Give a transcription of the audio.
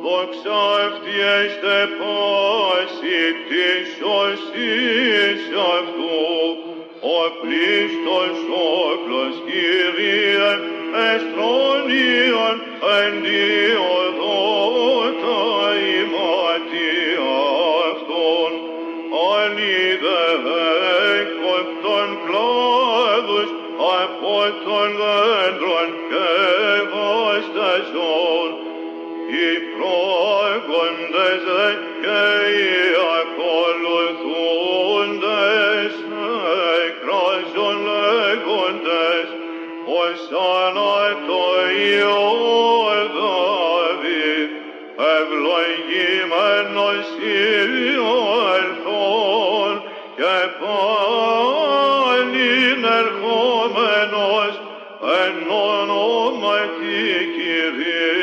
δόξα αυτή εστε πάση της σωσής αυτού, ο πλήστος όπλος Κύριε, εστρονίον εν διοδότα ημάτι αυτόν, αλίδε έκοπτον κλάδους από των δέντρων και βασταζών, οι πρόγοντες δε και οι ακολουθούντες εκράζουν λέγοντες, ωσάνα το Υιό Δαβίδ, ευλογημένος Υιοελθόν και πάλιν ερχόμενος εν ονόματι Κυρίου.